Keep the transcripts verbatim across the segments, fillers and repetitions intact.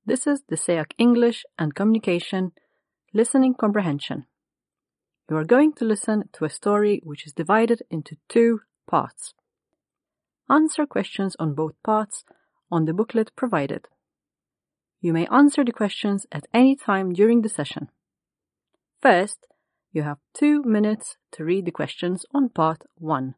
This is the S E A C English and Communication Listening Comprehension. You are going to listen to a story which is divided into two parts. Answer questions on both parts on the booklet provided. You may answer the questions at any time during the session. First, you have two minutes to read the questions on part one.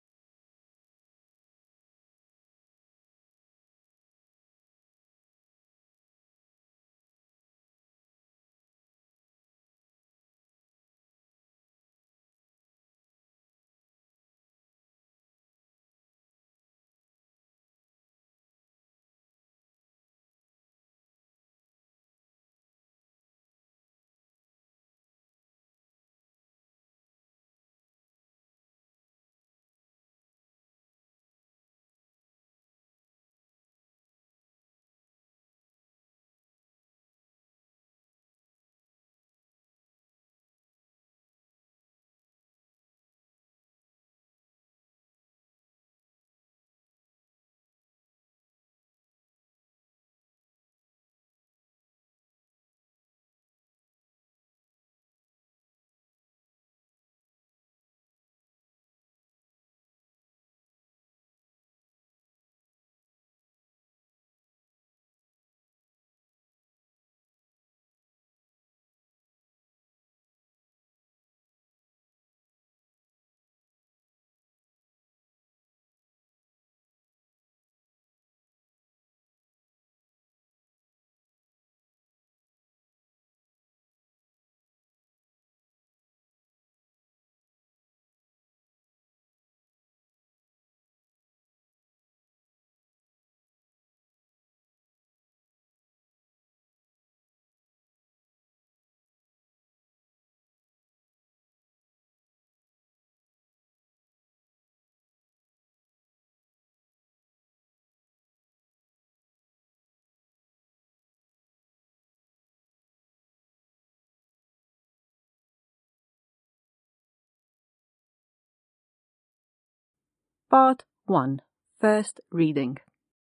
Part one. First reading.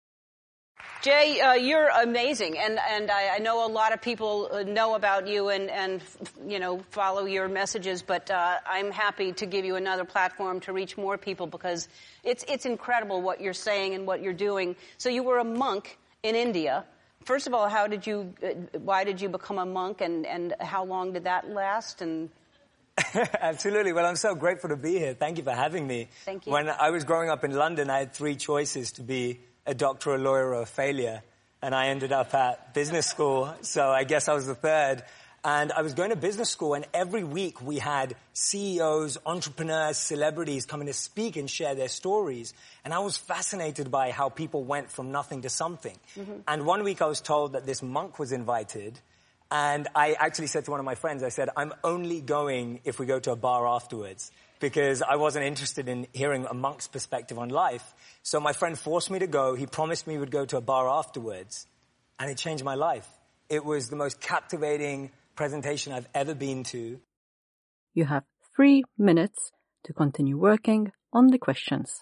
Jay, uh, you're amazing, and and I, I know a lot of people uh, know about you and and you know follow your messages, but uh, I'm happy to give you another platform to reach more people because it's it's incredible what you're saying and what you're doing. So you were a monk in India. First of all, how did you? Uh, why did you become a monk, and and how long did that last? And Absolutely. Well, I'm so grateful to be here. Thank you for having me. Thank you. When I was growing up in London, I had three choices to be a doctor, a lawyer, or a failure. And I ended up at business school, so I guess I was the third. And I was going to business school, and every week we had C E Os, entrepreneurs, celebrities coming to speak and share their stories. And I was fascinated by how people went from nothing to something. Mm-hmm. And one week I was told that this monk was invited. And I actually said to one of my friends, I said, I'm only going if we go to a bar afterwards, because I wasn't interested in hearing a monk's perspective on life. So my friend forced me to go. He promised me he would go to a bar afterwards, and it changed my life. It was the most captivating presentation I've ever been to. You have three minutes to continue working on the questions.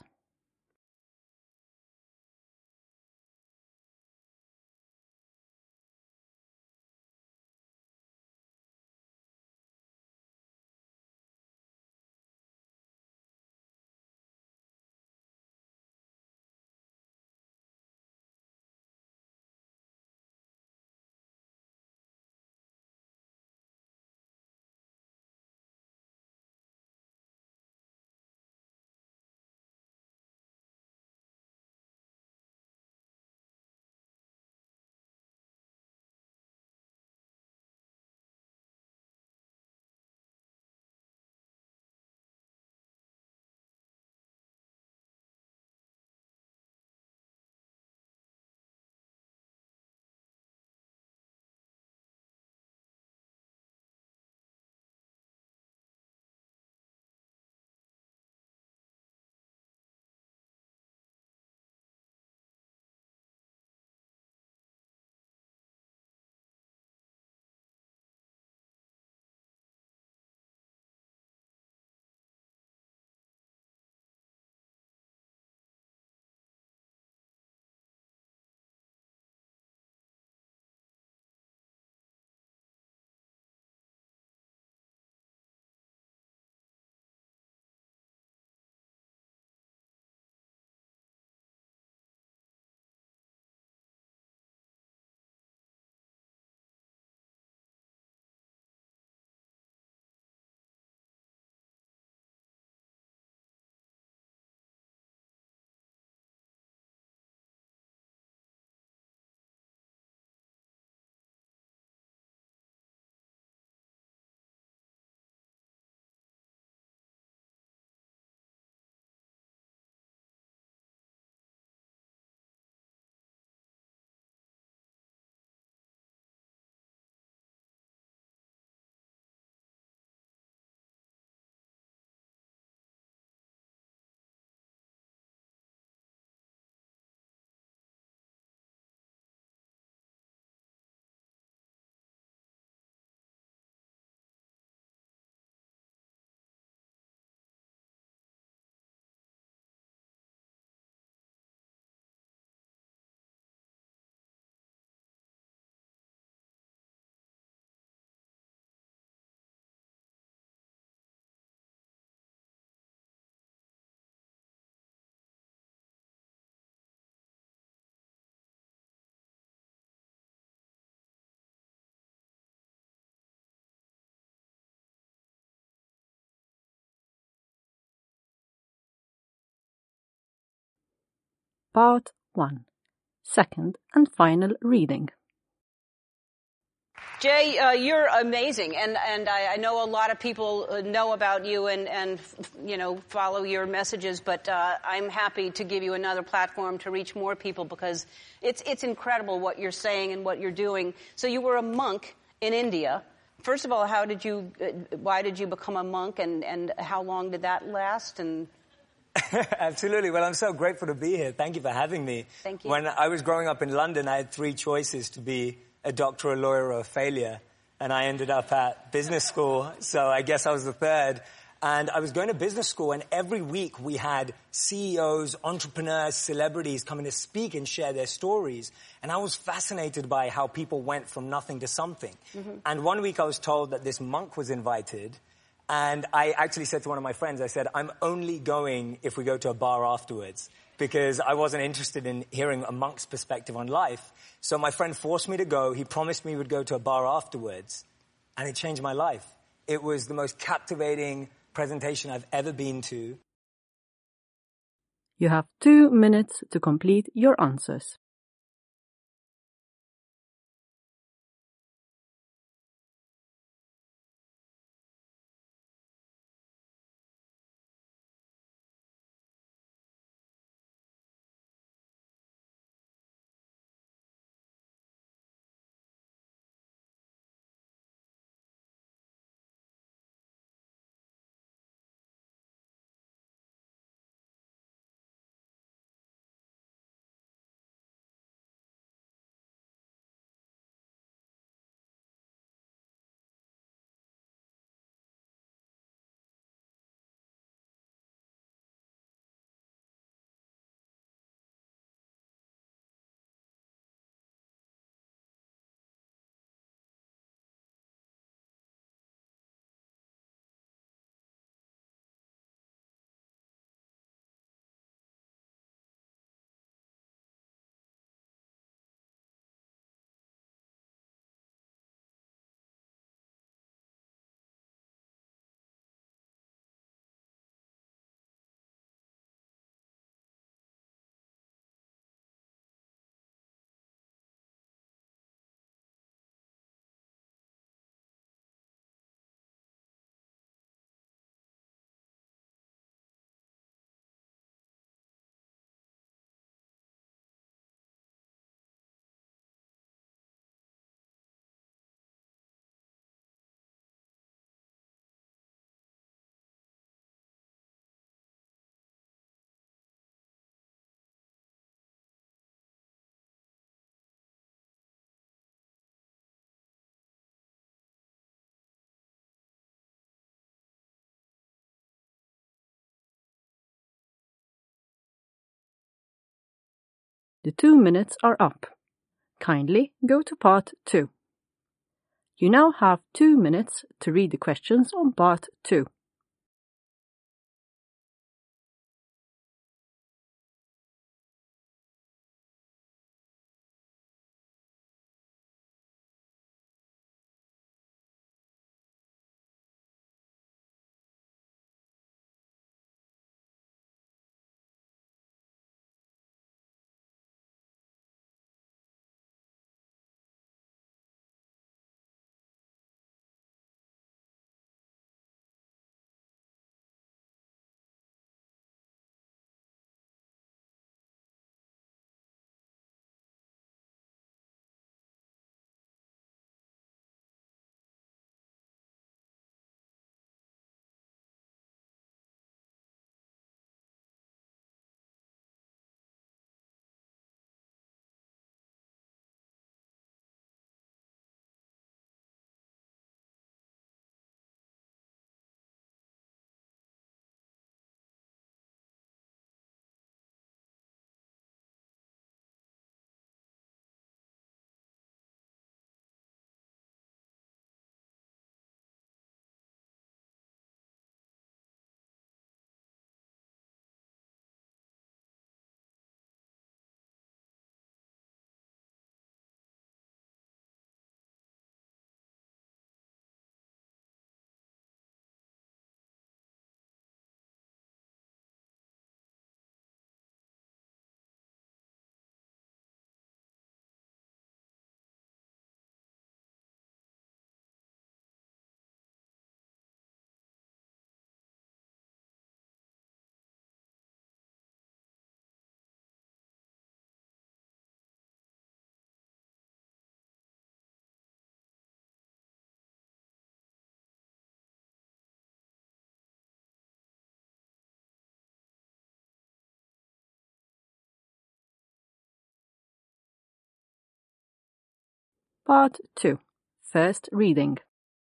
part one, second and final reading. Jay, uh, you're amazing, and and I, I know a lot of people uh, know about you and and you know follow your messages, but uh, I'm happy to give you another platform to reach more people because it's it's incredible what you're saying and what you're doing. So you were a monk in India. First of all, how did you? Uh, why did you become a monk, and and how long did that last? And Absolutely. Well, I'm so grateful to be here. Thank you for having me. Thank you. When I was growing up in London, I had three choices to be a doctor, a lawyer, or a failure. And I ended up at business school, so I guess I was the third. And I was going to business school, and every week we had C E Os, entrepreneurs, celebrities coming to speak and share their stories. And I was fascinated by how people went from nothing to something. Mm-hmm. And one week I was told that this monk was invited. And I actually said to one of my friends, I said, I'm only going if we go to a bar afterwards, because I wasn't interested in hearing a monk's perspective on life. So my friend forced me to go. He promised me he would go to a bar afterwards, and it changed my life. It was the most captivating presentation I've ever been to. You have two minutes to complete your answers. The two minutes are up. Kindly go to part two. You now have two minutes to read the questions on part two. Part two. First reading.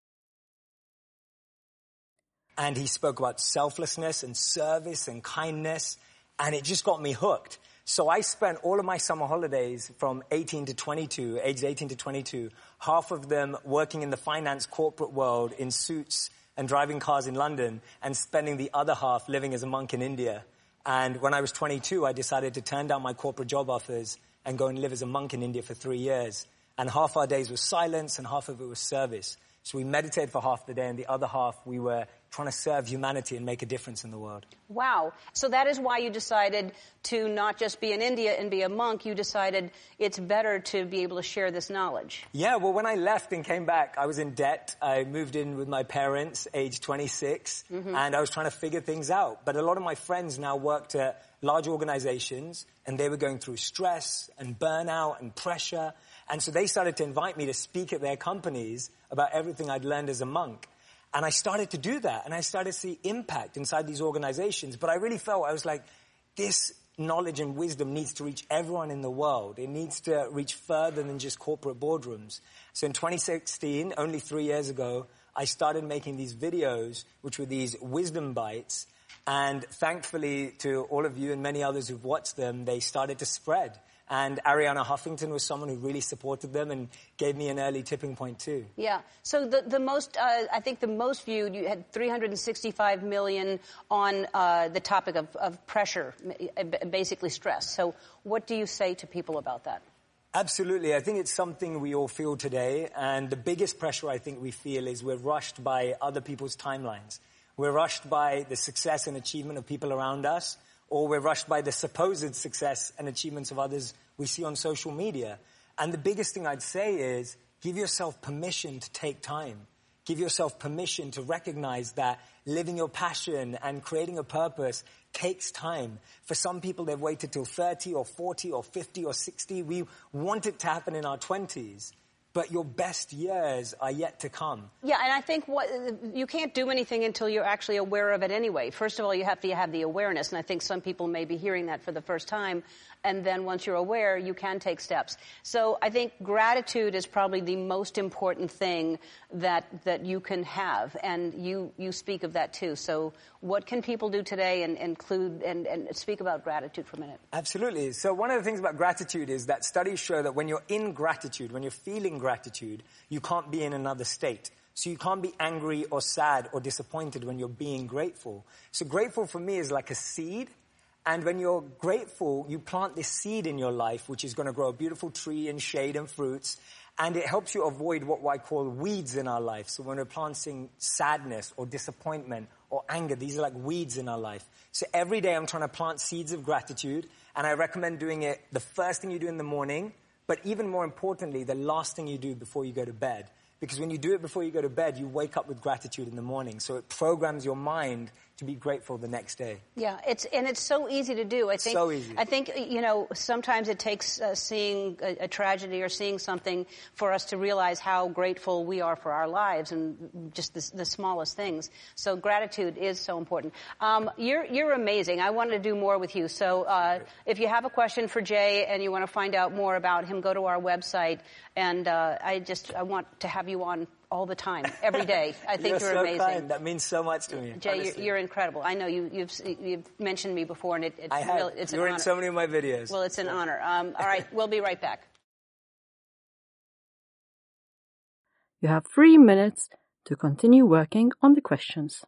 And he spoke about selflessness and service and kindness, and it just got me hooked. So I spent all of my summer holidays from eighteen to twenty-two, ages eighteen to twenty-two, half of them working in the finance corporate world in suits and driving cars in London, and spending the other half living as a monk in India. And when I was twenty-two, I decided to turn down my corporate job offers and go and live as a monk in India for three years. And half our days was silence and half of it was service. So we meditated for half the day, and the other half we were trying to serve humanity and make a difference in the world. Wow. So that is why you decided to not just be in India and be a monk. You decided it's better to be able to share this knowledge. Yeah, well, when I left and came back, I was in debt. I moved in with my parents, age twenty-six, mm-hmm. and I was trying to figure things out. But a lot of my friends now worked at large organizations, and they were going through stress and burnout and pressure. And so they started to invite me to speak at their companies about everything I'd learned as a monk. And I started to do that, and I started to see impact inside these organizations. But I really felt, I was like, this knowledge and wisdom needs to reach everyone in the world. It needs to reach further than just corporate boardrooms. So in twenty sixteen, only three years ago, I started making these videos, which were these wisdom bites. And thankfully, to all of you and many others who've watched them, they started to spread. And Arianna Huffington was someone who really supported them and gave me an early tipping point too. Yeah. So the the most, uh, I think the most viewed, you had three hundred sixty-five million on uh, the topic of, of pressure, basically stress. So what do you say to people about that? Absolutely. I think it's something we all feel today. And the biggest pressure I think we feel is we're rushed by other people's timelines. We're rushed by the success and achievement of people around us, or we're rushed by the supposed success and achievements of others we see on social media. And the biggest thing I'd say is give yourself permission to take time. Give yourself permission to recognize that living your passion and creating a purpose takes time. For some people, they've waited till thirty or forty or fifty or sixty. We want it to happen in our twenties. But your best years are yet to come. Yeah, and I think what you can't do anything until you're actually aware of it anyway. First of all, you have to have the awareness, and I think some people may be hearing that for the first time. And then once you're aware, you can take steps. So I think gratitude is probably the most important thing that that you can have, and you you speak of that too. So what can people do today and include and, and speak about gratitude for a minute? Absolutely. So one of the things about gratitude is that studies show that when you're in gratitude, when you're feeling gratitude, you can't be in another state. So you can't be angry or sad or disappointed when you're being grateful. So grateful for me is like a seed. And when you're grateful, you plant this seed in your life, which is going to grow a beautiful tree and shade and fruits. And it helps you avoid what I call weeds in our life. So when we're planting sadness or disappointment or anger, these are like weeds in our life. So every day I'm trying to plant seeds of gratitude. And I recommend doing it the first thing you do in the morning, but even more importantly, the last thing you do before you go to bed. Because when you do it before you go to bed, you wake up with gratitude in the morning. So it programs your mind to be grateful the next day. Yeah, it's and it's so easy to do. I think. So easy. I think you know sometimes it takes uh, seeing a, a tragedy or seeing something for us to realize how grateful we are for our lives and just the, the smallest things. So gratitude is so important. Um, you're you're amazing. I wanted to do more with you. So uh, if you have a question for Jay and you want to find out more about him, go to our website. And uh, I just I want to have you on all the time, every day. I think you're, you're so amazing. Kind. That means so much to me. Jay, you're, you're incredible. I know you, you've you've mentioned me before, and it, it's I have. really it's you're an in honor. so many of my videos. Well, it's an honor. Um, all right, we'll be right back. You have three minutes to continue working on the questions.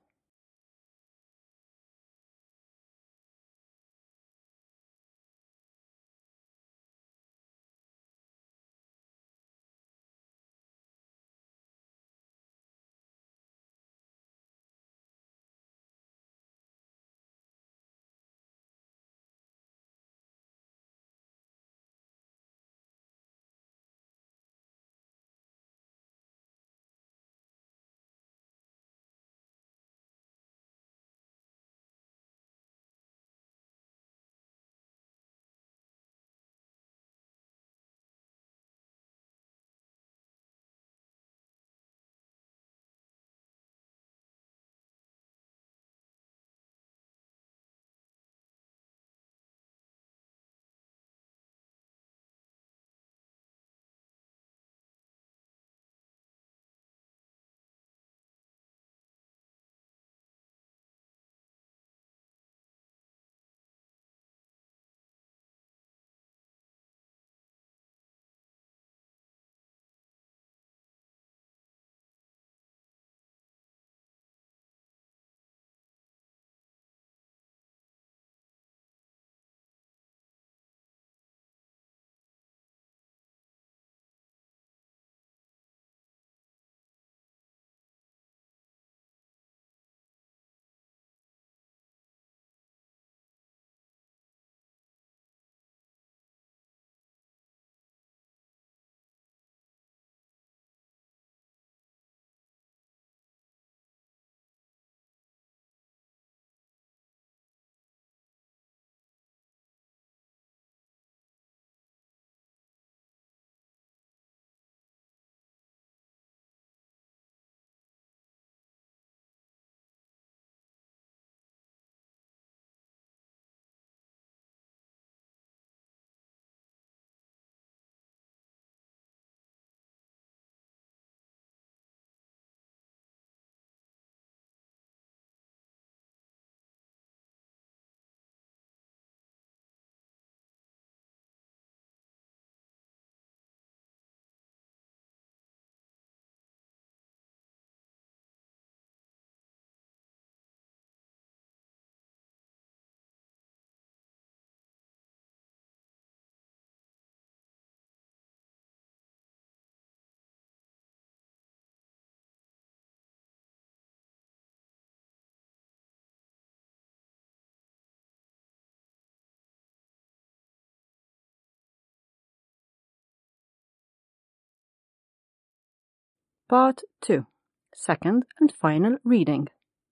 Part two. Second and final reading.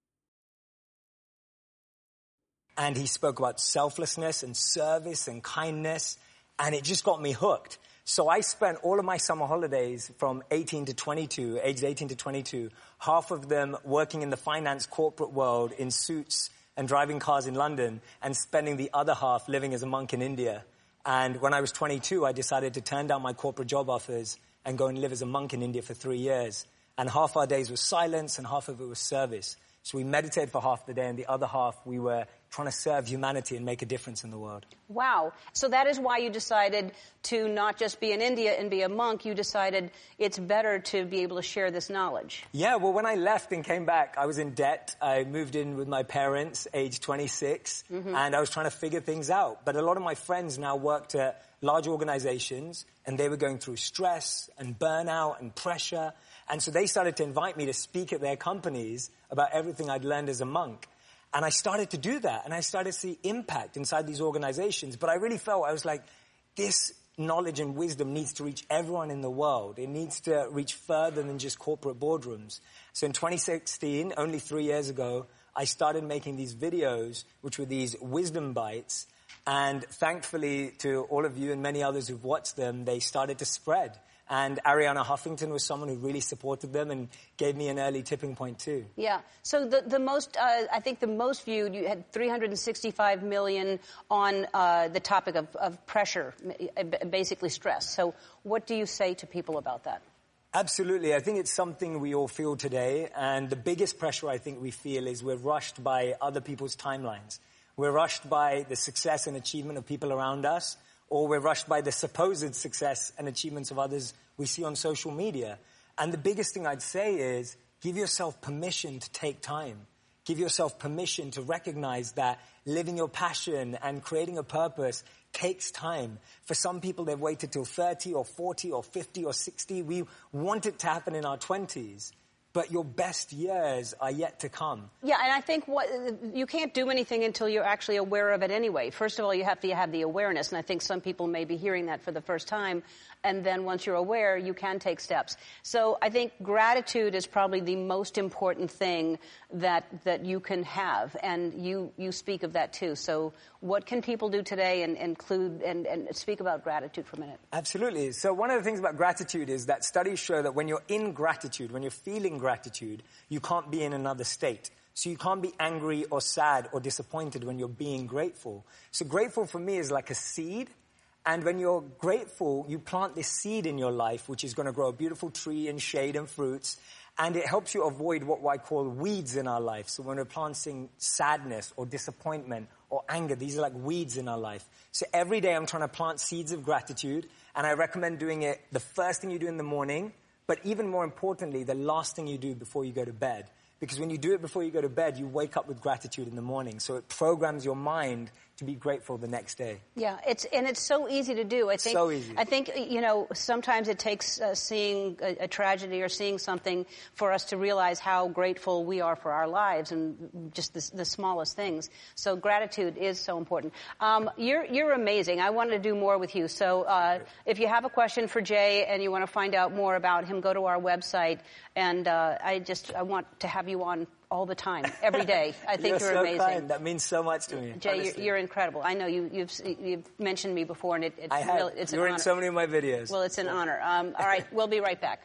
And he spoke about selflessness and service and kindness, and it just got me hooked. So I spent all of my summer holidays from eighteen to twenty-two, aged eighteen to twenty-two, half of them working in the finance corporate world in suits and driving cars in London, and spending the other half living as a monk in India. And when I was twenty-two, I decided to turn down my corporate job offers and go and live as a monk in India for three years. And half our days was silence and half of it was service. So we meditated for half the day, and the other half we were trying to serve humanity and make a difference in the world. Wow. So that is why you decided to not just be in India and be a monk. You decided it's better to be able to share this knowledge. Yeah, well, when I left and came back, I was in debt. I moved in with my parents, age twenty-six, mm-hmm. and I was trying to figure things out. But a lot of my friends now worked at large organizations, and they were going through stress and burnout and pressure. And so they started to invite me to speak at their companies about everything I'd learned as a monk. And I started to do that, and I started to see impact inside these organizations. But I really felt, I was like, this knowledge and wisdom needs to reach everyone in the world. It needs to reach further than just corporate boardrooms. So in twenty sixteen, only three years ago, I started making these videos, which were these wisdom bites. And thankfully, to all of you and many others who've watched them, they started to spread. And Arianna Huffington was someone who really supported them and gave me an early tipping point too. Yeah. So the the most, uh, I think the most viewed, you had three hundred sixty-five million on uh, the topic of, of pressure, basically stress. So what do you say to people about that? Absolutely. I think it's something we all feel today. And the biggest pressure I think we feel is we're rushed by other people's timelines. We're rushed by the success and achievement of people around us, or we're rushed by the supposed success and achievements of others we see on social media. And the biggest thing I'd say is give yourself permission to take time. Give yourself permission to recognize that living your passion and creating a purpose takes time. For some people, they've waited till thirty or forty or fifty or sixty. We want it to happen in our twenties. But your best years are yet to come. Yeah, and I think what you can't do anything until you're actually aware of it anyway. First of all, you have to have the awareness, and I think some people may be hearing that for the first time. And then once you're aware, you can take steps. So I think gratitude is probably the most important thing that that you can have, and you you speak of that too. So what can people do today and include and, and speak about gratitude for a minute? Absolutely. So one of the things about gratitude is that studies show that when you're in gratitude, when you're feeling gratitude, you can't be in another state. So you can't be angry or sad or disappointed when you're being grateful. So grateful for me is like a seed. And when you're grateful, you plant this seed in your life, which is going to grow a beautiful tree and shade and fruits. And it helps you avoid what I call weeds in our life. So when we're planting sadness or disappointment or anger, these are like weeds in our life. So every day I'm trying to plant seeds of gratitude. And I recommend doing it the first thing you do in the morning, but even more importantly, the last thing you do before you go to bed. Because when you do it before you go to bed, you wake up with gratitude in the morning. So it programs your mind to be grateful the next day. Yeah, it's and it's so easy to do. I think, so easy. I think, you know, sometimes it takes uh, seeing a, a tragedy or seeing something for us to realize how grateful we are for our lives and just the, the smallest things. So gratitude is so important. Um, you're you're amazing. I wanted to do more with you. So uh, if you have a question for Jay and you want to find out more about him, go to our website. And uh, I just I want to have you on all the time, every day. I think you're, you're so amazing. Kind. That means so much to me. Jay, you're, you're incredible. I know you, you've you've mentioned me before, and it, it's I have. really it's You're an in honor. so many of my videos. Well, it's an honor. Um, all right, we'll be right back.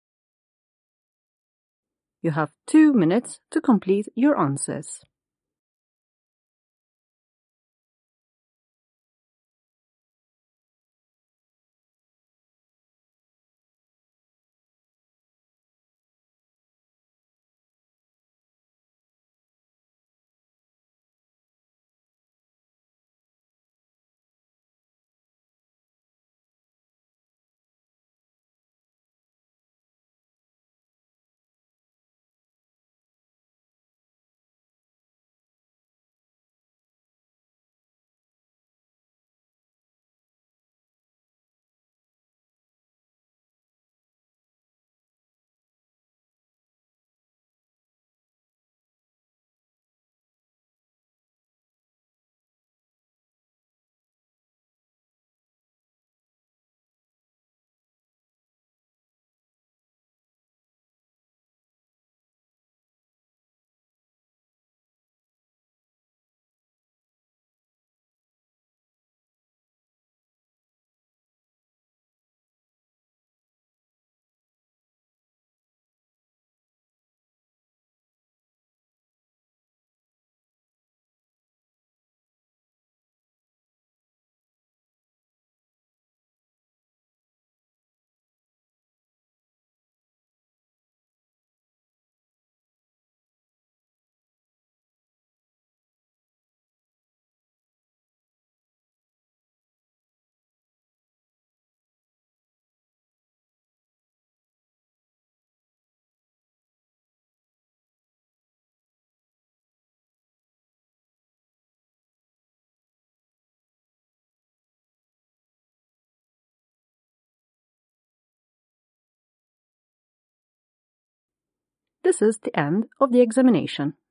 You have two minutes to complete your answers. This is the end of the examination.